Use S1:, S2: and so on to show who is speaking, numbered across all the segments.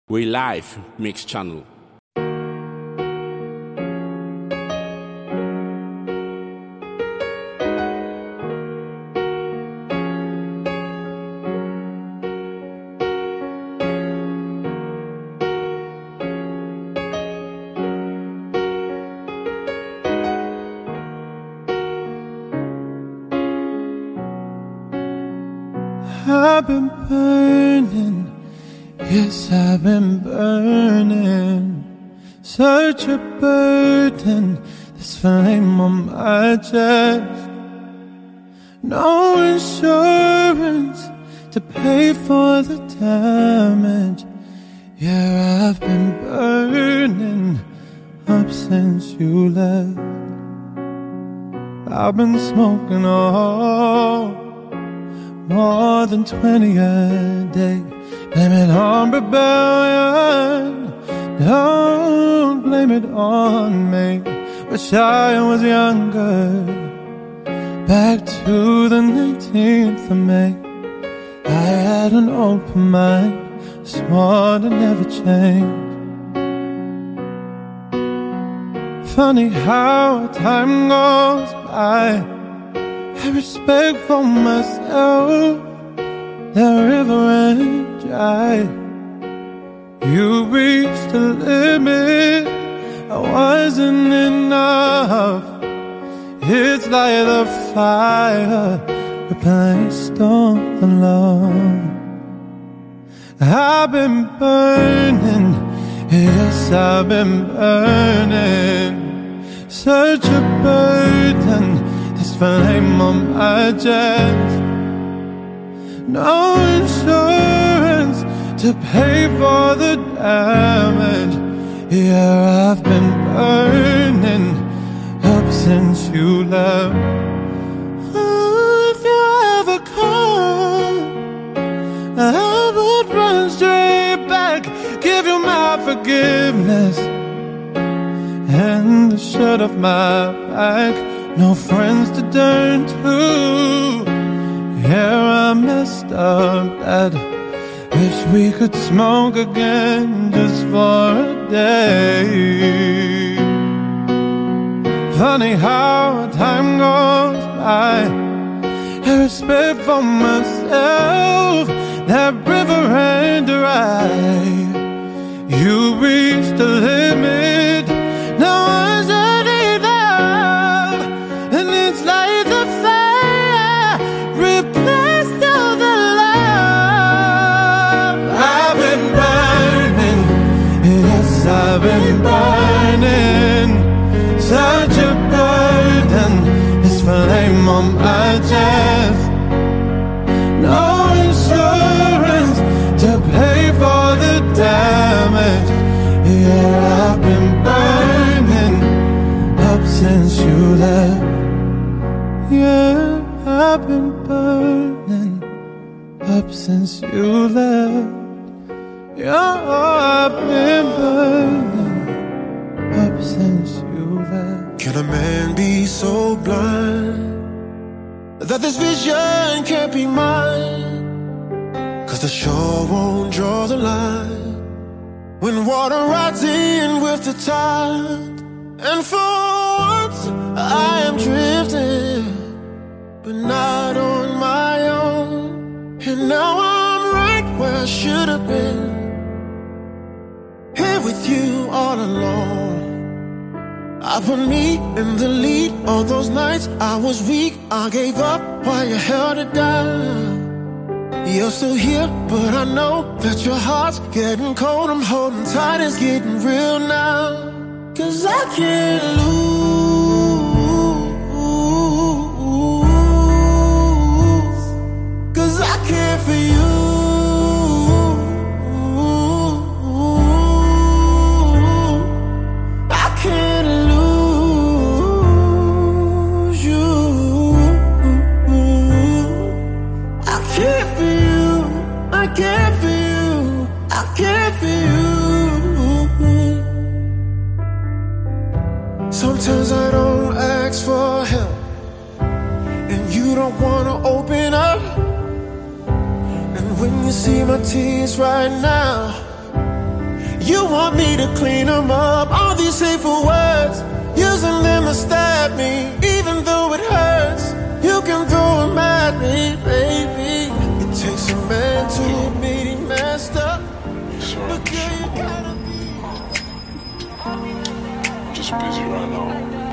S1: We Live Mix Channel.
S2: I've been burning, yes, I've been burning. Such a burden, this flame on my chest. No insurance to pay for the damage. Yeah, I've been burning up since you left. I've been smoking more than 20 a day. Blame it on rebellion, don't blame it on me. Wish I was younger, back to the 19th of May. I had an open mind, swore to never change. Funny how time goes by, I respect for myself, the river ain't dry. You reached the limit, I wasn't enough. It's like the fire replaced all the love. I've been burning, yes, I've been burning. Such a burden, this flame on my chest. No insurance to pay for the damage. Yeah, I've been burning up since you left. Oh, if you ever come, I would run straight back, give you my forgiveness and the shirt off my back. No friends to turn to. Yeah, I messed up bad. Wish we could smoke again just for a day. Funny how time goes by, I respect for myself, that river ain't dry. You reached the limit, now I should need love. And it's like the fire replaced all the love. I've been burning, yes, I've been burning. Such a burden, this flame on my chest. No insurance to pay for the damage. Yeah, I've been burning up since you left. Yeah, I've been burning up since you left. Yeah, I've been burning up since you left.
S3: Can a man be so blind that this vision can't be mine? 'Cause the shore won't draw the line when water rides in with the tide. And for once I am drifting, but not on my own. And now I'm right where I should have been, here with you all alone. I put me in the lead. All those nights I was weak, I gave up while you held it down. You're still here, but I know that your heart's getting cold. I'm holding tight, it's getting real now. 'Cause I can't lose, 'cause I care for you. I can't lose you. I care for you, I care for you, I care for you. Sometimes I don't ask for help, and you don't wanna open up. And when you see my tears right now, You want me to clean them up. All these hateful words, using them to stab me. Even though it hurts, you can throw them at me, baby. It takes a man to admit he messed up. But girl, you gotta be.
S4: I'm just busy right now.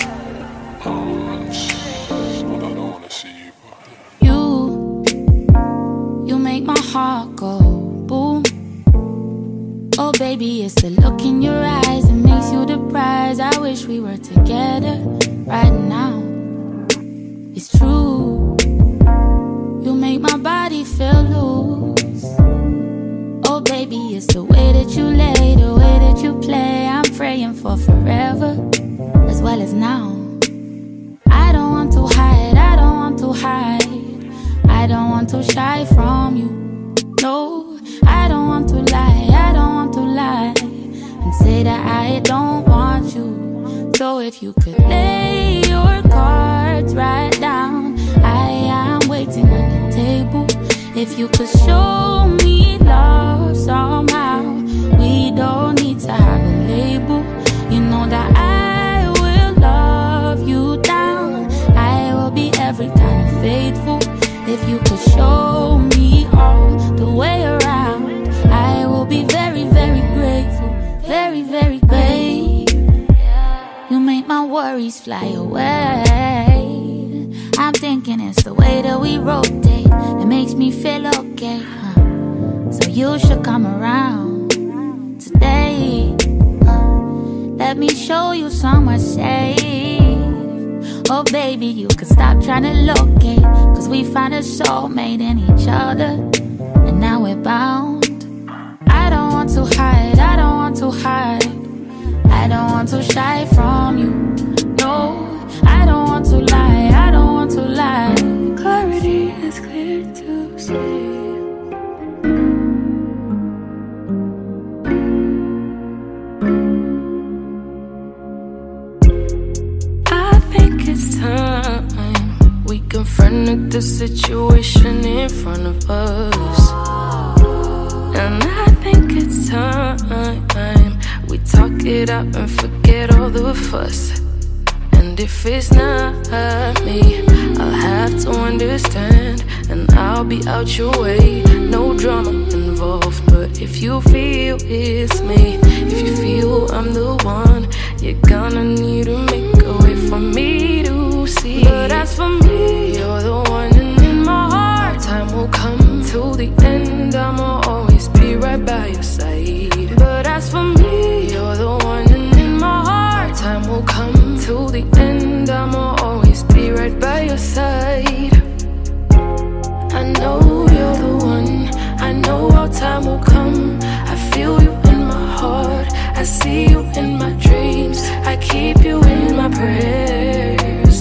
S4: But I don't wanna see you.
S5: You make my heart go boom. Oh baby, it's the look in your eyes that makes you the prize. I wish we were together right now. It's true. You make my body feel loose. Oh baby, it's the way that you lay, the way that you play. I'm praying for forever as well as now. I don't want to hide, I don't want to hide. I don't want to shy from you. No, I don't want to lie, I don't want to lie and say that I don't want you. So if you could lay your cards right down, I am waiting on the table. If you could show me love somehow, we don't need to have a label. You know that I will love you down. I will be every kind of faithful. If you could show me all the way around, I will be very, very grateful. Very, very grateful. You make my worries fly away. I'm thinking it's the way that we rotate that makes me feel okay, So you should come around today. Let me show you somewhere safe. Oh baby, you can stop trying to locate, cause we found a soulmate in each other, and now we're bound. I don't want to hide, I don't want to hide. I don't want to shy from you. No, I don't want to lie, I don't want to lie. Clarity is clear to see.
S6: It's time we confronted the situation in front of us. And I think it's time we talk it out and forget all the fuss. And if it's not me, I'll have to understand, and I'll be out your way. No drama involved, but if you feel it's me, if you feel I'm the one, you're gonna need to make a way for me to see. But as for me, you're the one, and in my heart, time will come till the end. I'ma always be right by your side. But as for me, you're the one, and in my heart, time will come till the end. I'ma always be right by your side. I know you're the one, I know our time will come. I feel you in my heart, I see you in my dreams, I keep you in my prayers.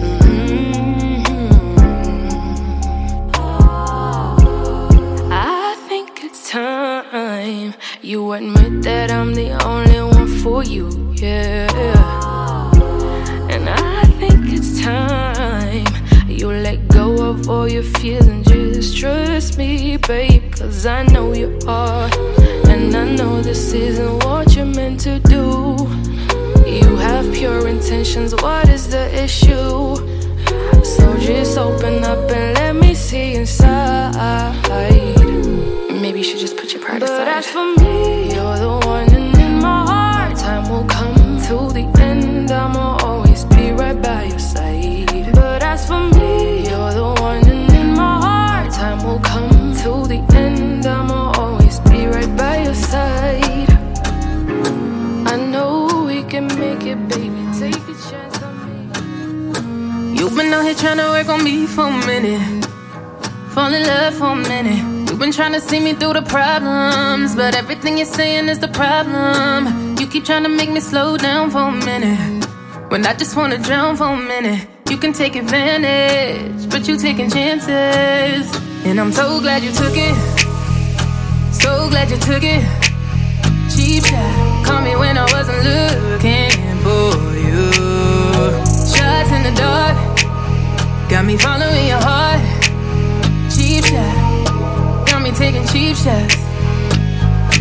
S6: I think it's time you admit that I'm the only one for you, yeah. And I think it's time you let go of all your fears and just trust me, babe, cause I know you are. And I know this isn't what you're meant to do. You have pure intentions, what is the issue? So just open up and let me see inside. Maybe you should just put your pride aside. But as for me, you're the one, and in my heart, time will come till the end. I'ma always be right by your side. But as for me, you're the one, and in my heart, time will come till the end. I'ma always be right by your side. I know we can make it, baby, take a chance on me. You've been out here trying to work on me for a minute, fall in love for a minute. You've been trying to see me through the problems, but everything you're saying is the problem. You keep trying to make me slow down for a minute, when I just wanna drown for a minute. You can take advantage, but you taking chances, and I'm so glad you took it. So glad you took it. Cheap shot, call me when I wasn't looking for you. Shots in the dark, got me following your heart. Cheap shot, got me taking cheap shots.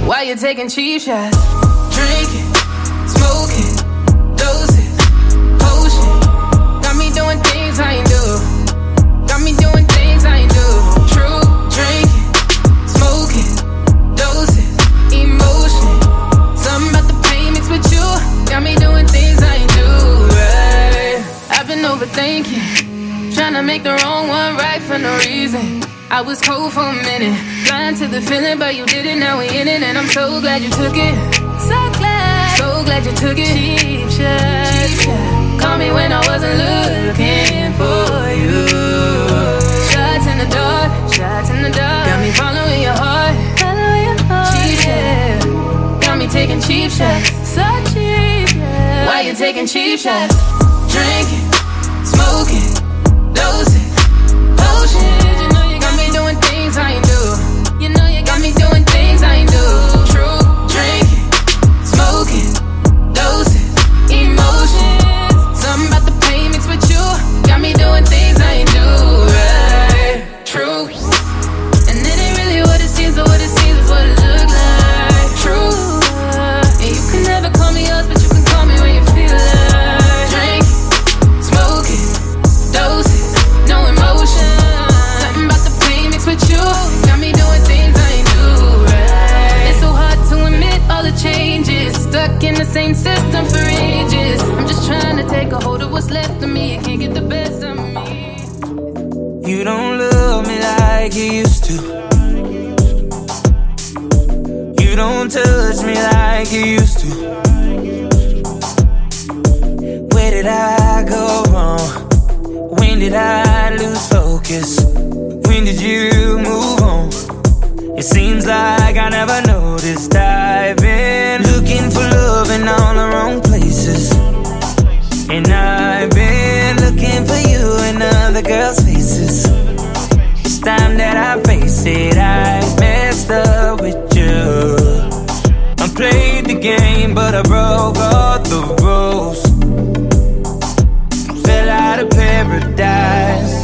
S6: Why you taking cheap shots? Drinking, smoking, doses, potion. Got me doing things I ain't do. Got me doing things I ain't do. True, drinking, smoking, doses, emotion. Something about the pain mixed with you. Got me doing things I ain't do. Right. I've been overthinking, trying to make the wrong one right for no reason. I was cold for a minute, blind to the feeling, but you did it, now we in it, and I'm so glad you took it. So glad you took it. Cheap shot. Call me when I wasn't looking for you. Shots in the dark, got me following your heart. Cheap shot, got me taking cheap shots. So cheap. Why you taking cheap shots? Drinking, smoking, dosing, potion. Doing things I ain't do. You know you got me doing things I ain't do. True, drinking, smoking, doses, emotions. Something about the pain mixed with you. Got me doing things I ain't do. Right, true. And it ain't really what it seems, but what it seems is what it look like. True. And you can never call me yours, but you can call me when you feel like. Drink, smoking, doses, no emotion. With you, got me doing things I ain't do, right? It's so hard to admit all the changes. Stuck in the same system for ages. I'm just trying to take a hold of what's left of me. I can't get the best of me.
S7: You don't love me like you used to. You don't touch me like you used to. Where did I go wrong? When did I lose focus? When did you move on? It seems like I never noticed. I've been looking for love in all the wrong places, and I've been looking for you in other girls' faces. It's time that I face it, I messed up with you. I played the game, but I broke all the rules. I fell out of paradise,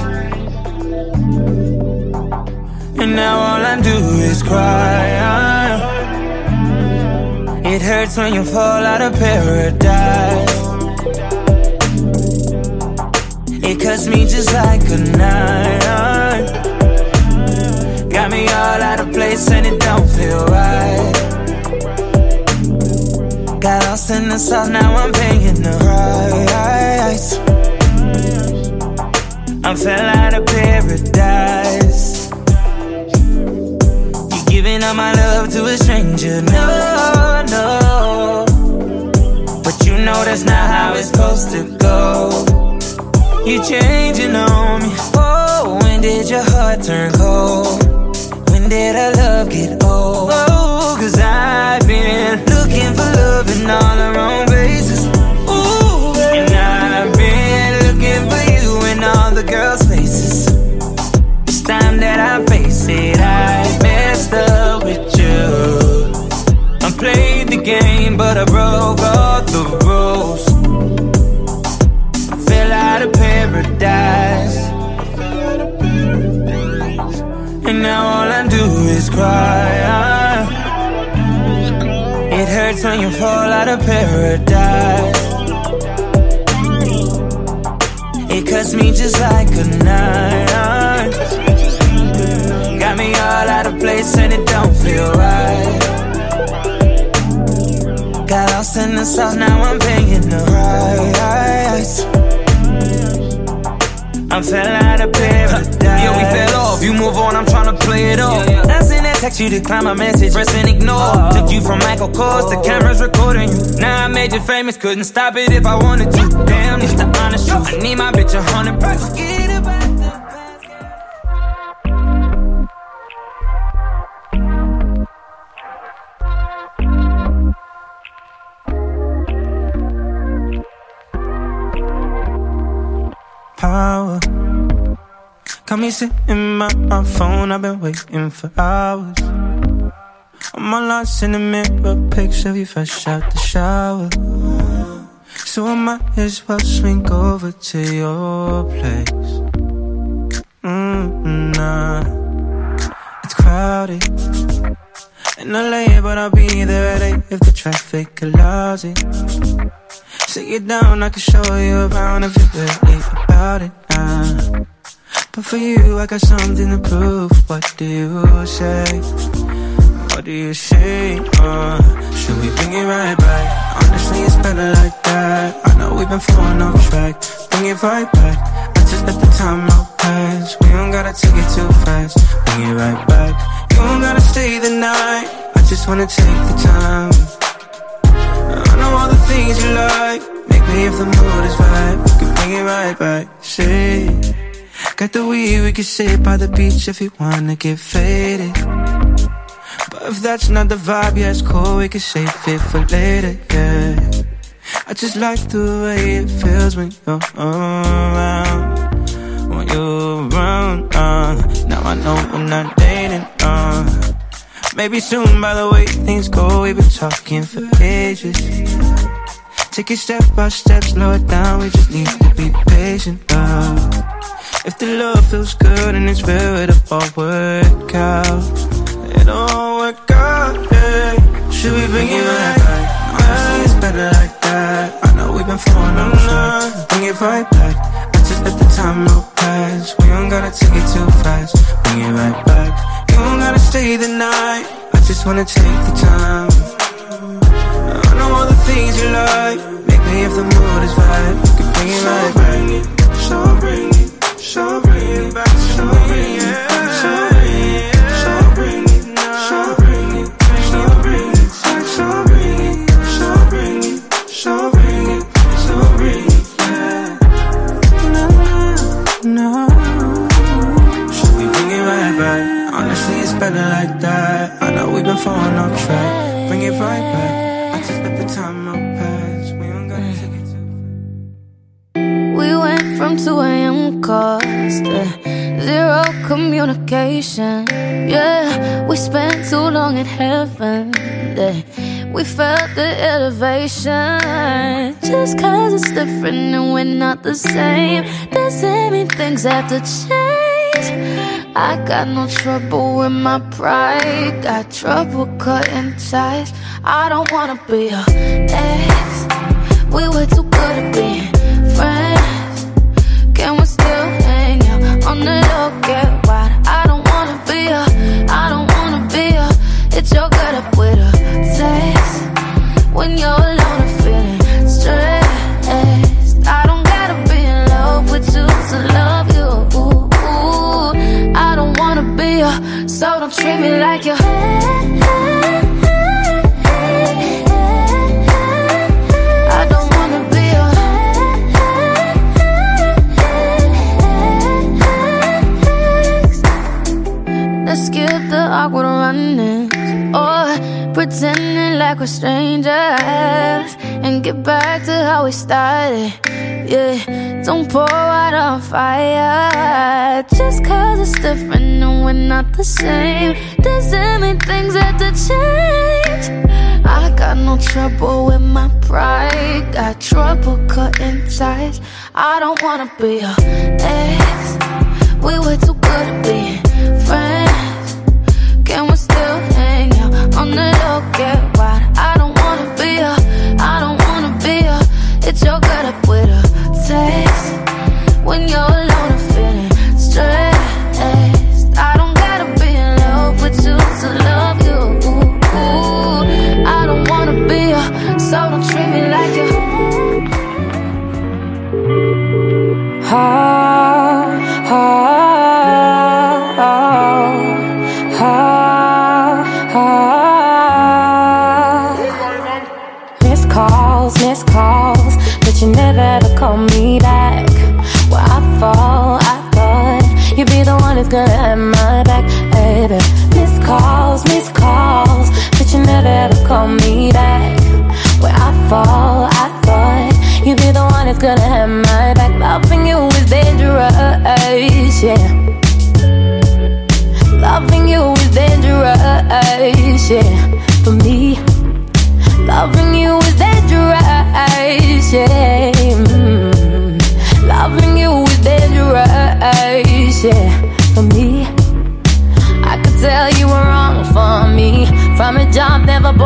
S7: and now all I do is cry. It hurts when you fall out of paradise. It cuts me just like a knife. Got me all out of place and it don't feel right. Got lost in the sauce, now I'm paying the price. I fell out of paradise. Giving all my love to a stranger, no, no. But you know that's not how it's supposed to go. You're changing on me. Oh, when did your heart turn cold? When did our love get old? Oh, cause I've been looking for love in all the wrong places. Ooh, and I've been looking for you in all the girls' faces. It's time that I face it, I messed up with you. I played the game, but I broke all the rules. I fell out of paradise, and now all I do is cry. It hurts when you fall out of paradise. It cuts me just like a knife. Got me all out of place and it don't feel right. Got lost in the sauce, now I'm paying the price. I fell out of paradise. Yeah, we fell off, you move on, I'm tryna play it off. I sent that text, you decline my message, press and ignore. Took you from Michael Kors, the camera's recording you. Now I made you famous, couldn't stop it if I wanted to. Damn, it's the honest truth, I need my bitch 100%. Forget about the past. Power. Got me sitting by my phone, I've been waiting for hours. I'm all lost in the mirror, picture of you fresh out the shower. So I might as well swing over to your place. Nah, it's crowded, in LA, but I'll be there at 8 if the traffic allows it. Sit you down, I can show you around if you're really about it now. But for you, I got something to prove. What do you say? What do you say? Should we bring it right back? Honestly, it's better like that. I know we've been falling off track. Bring it right back. I just let the time out pass. We don't gotta take it too fast. Bring it right back. You don't gotta stay the night. I just wanna take the time. I know all the things you like. Make me if the mood is right. We can bring it right back. Say, got the weed, we can sit by the beach if you wanna get faded. But if that's not the vibe, yeah, it's cool, we can save it for later, yeah. I just like the way it feels when you're around. When you're around, now I know we're not dating, maybe soon, by the way things go, we've been talking for ages. Take it step by step, slow it down, we just need to be patient, if the love feels good and it's real, it'll all work out. It'll all work out, yeah. Should we bring it right back? Honestly, it's better like that. I know we've been falling on track. Bring it right back. I just let the time out pass. We don't gotta take it too fast. Bring it right back. You don't gotta stay the night. I just wanna take the time. I know all the things you like. Make me if the mood is right. We can bring it right back. So bring it. So bring it back, so bring it, so bring it, so bring it, so bring it, so bring it, so bring it, so bring it, so bring it, so bring it, yeah. No. Should we bring it right back? Honestly, it's better like that. I know we've been falling off track. Bring it right back. I just let the time out pass. We don't gotta take it too.
S6: We went from 2 a.m. calls to 0 communication. Yeah, we spent too long in heaven. Yeah, we felt the elevation. Just cause it's different and we're not the same doesn't mean things have to change. I got no trouble with my pride, got trouble cutting ties. I don't wanna be your ex. We were too good at being friends. Can we still hang out on the low, get wide? I don't wanna be a, I don't wanna be a. It's your gut up with a text. When you're alone and feeling stressed, I don't gotta be in love with you to love you. I don't wanna be a, so don't treat me like you. I don't wanna be a. Let's skip the awkward running or pretending like we're strangers and get back to how we started. Yeah, don't pour out on fire. Just cause it's different and we're not the same doesn't mean things have to change. I got no trouble with my pride, got trouble cutting ties. I don't wanna be your ex. We were too good at being friends. Can we still hang out on the low, get wide? I don't wanna be a, I don't wanna be a. It's your gut up with a text. When you're alone and feeling stressed, I don't gotta be in love with you to love you. I don't wanna be a, so don't treat me like you.
S8: Missed calls, but you never ever call me back. Where I fall, I thought you'd be the one who's gonna have my back, baby. Missed calls, but you never ever call me back. Where I fall, I thought you'd be the one who's gonna have my back. Loving you is dangerous, yeah. Loving you is dangerous, yeah. For me, loving you is dangerous, yeah. Loving you is dangerous, yeah. For me, I could tell you were wrong for me from a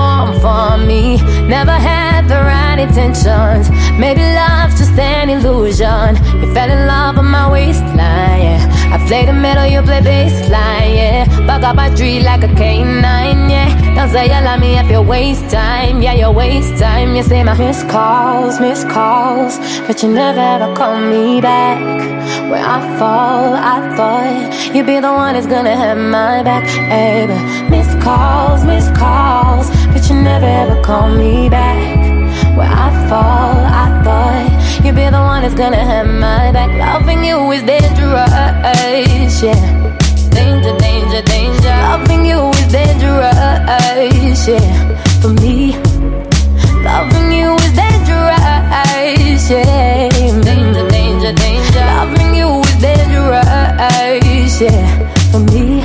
S8: warm for me. Never had the right intentions. Maybe love's just an illusion. You fell in love with my waistline, yeah. I play the middle, you play bassline, yeah. Back up my tree like a K9, yeah. Don't say you love me if you waste time, yeah, you waste time. You say my missed calls, but you never ever call me back. Where I fall, I thought you'd be the one that's gonna have my back, baby. Missed calls, but you never ever call me back. Where I fall, I thought you'd be the one that's gonna have my back. Loving you is dangerous, yeah. Danger, danger, danger. Loving you is dangerous, yeah. For me, loving you is dangerous, yeah. Danger, danger, danger. Loving you is dangerous, yeah. For me.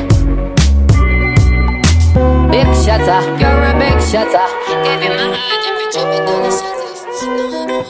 S8: Big shutter, you're a big shutter. Gave you my heart, every drop it down the shutter.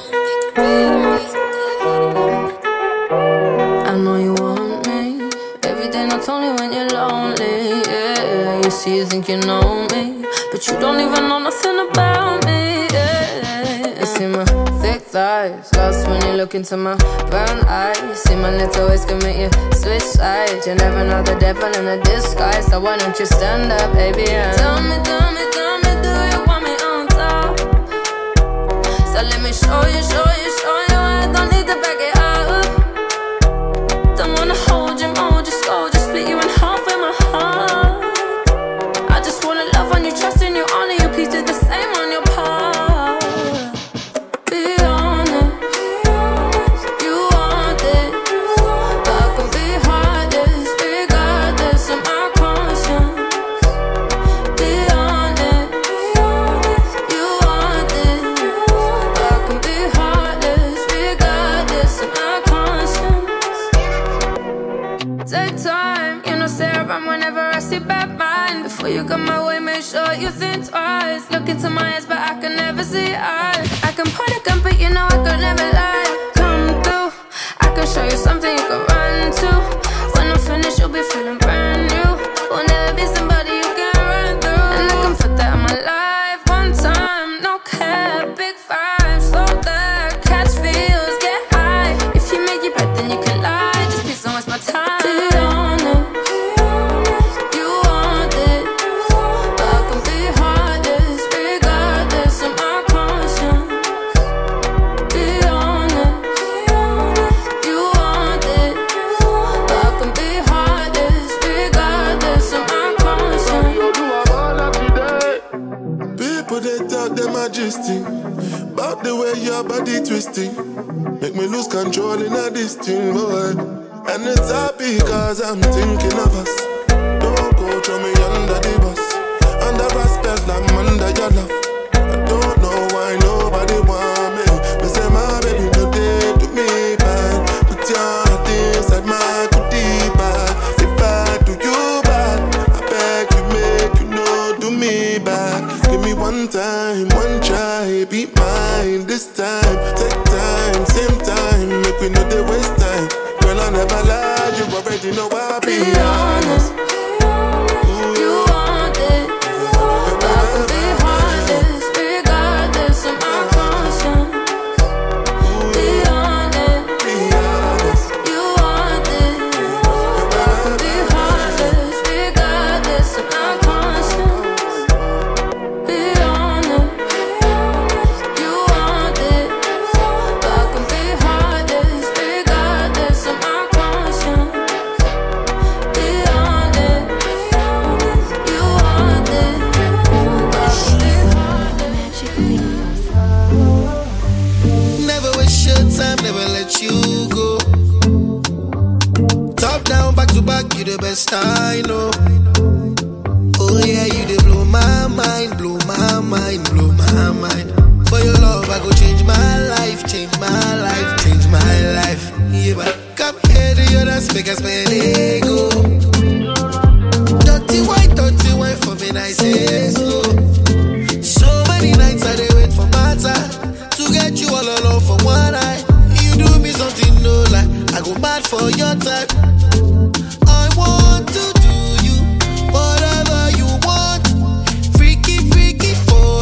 S8: I know you want me. Every day not only when you're lonely, yeah. You see, you think you know me, but you don't even know nothing about me, yeah. You see my thick thighs, lost when you look into my brown eyes. You see my little ways can make you switch sides. You never know the devil in a disguise, so why don't you stand up, baby, and tell me, do you want me on top? So let me show you, I don't need to back it up. Don't wanna hold you, mold you, slow, just split you in half with my heart. I just wanna love on you, trust in you, honor you, please do the same on your part. Be honest, you want it, but I can be heartless, regardless of my conscience. Be honest, you want it, but I can be heartless, regardless of my conscience. Take time, you know, say around whenever I see bad mind. Before you come my way, make sure you think twice. Look into my eyes, but I can never see eyes. I can point a gun, but you know I could never lie. Come through, I can show you something you can run to. When I'm finished, you'll be feeling brand new. Will never be somebody you can run through. And I can put that in my life one time, no cap, big five, slow that, catch feels, get high. If you make it right, then you can lie. Just please don't waste my time. Be honest, you want it, but I can be heartless, regardless of my conscience. Be honest, you want it, but I can be heartless, regardless of my conscience.
S3: People they talk their majesty about the way your body twisting, make me lose control in a this thing, boy. And it's happy cause I'm thinking of us. Don't go throw me under the bus. Under respect, I'm under your love. I don't know why nobody want me. But say my baby, no day to me bad. Put your heart inside my goodie bag. If I do you bad, I beg you make you know do me bad. Give me one time, one try, be mine this time. Take time, same time, make we know they waste time. Girl, I never lie, you already know I'll be honest.
S8: You want it, but I can be heartless, regardless of my conscience. Be honest, you want it, but I can be heartless, regardless of my conscience. Be honest, you want it, but I can be heartless, regardless of my conscience. Be honest, you want it, but I can be heartless.
S9: Never waste your time, never let you go. Top down, back to back, you the best I know. Oh yeah, you dey blow my mind, blow my mind, blow my mind. For your love, I go change my life, change my life, change my life. Yeah, but come here to your dance, make us spend ego. Dirty white for me, I say slow. So many nights I dey wait for my time to get you all alone for one night. You do me something no lie, I go mad for your type. I want to do you whatever you want, freaky for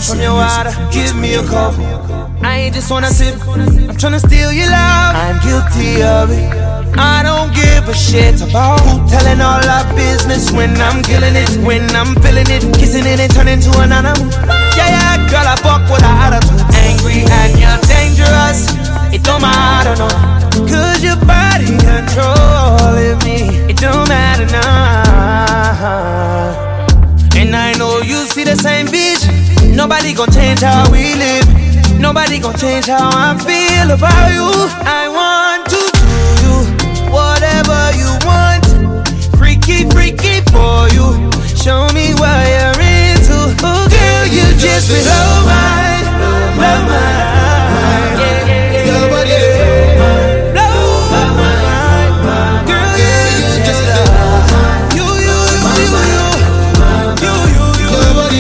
S7: from your water. Give me a cup. I ain't just wanna sip. I'm tryna steal your love. I'm guilty of it. I don't give a shit about who telling all our business when I'm killing it, when I'm feeling it, kissing it and turning to an animal. Yeah, girl, I fuck with her attitude. Angry and you're dangerous. It don't matter, no. Cause your body controlling me. It don't matter now. And I know you see the same vision. Nobody gon' change how we live. Nobody gon' change how I feel about you. I want to do you whatever you want. Freaky, freaky for you. Show me what you're into. Oh girl, you just blow my mind. Your body blow my mind. Girl, you just your body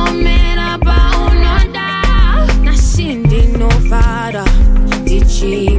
S6: She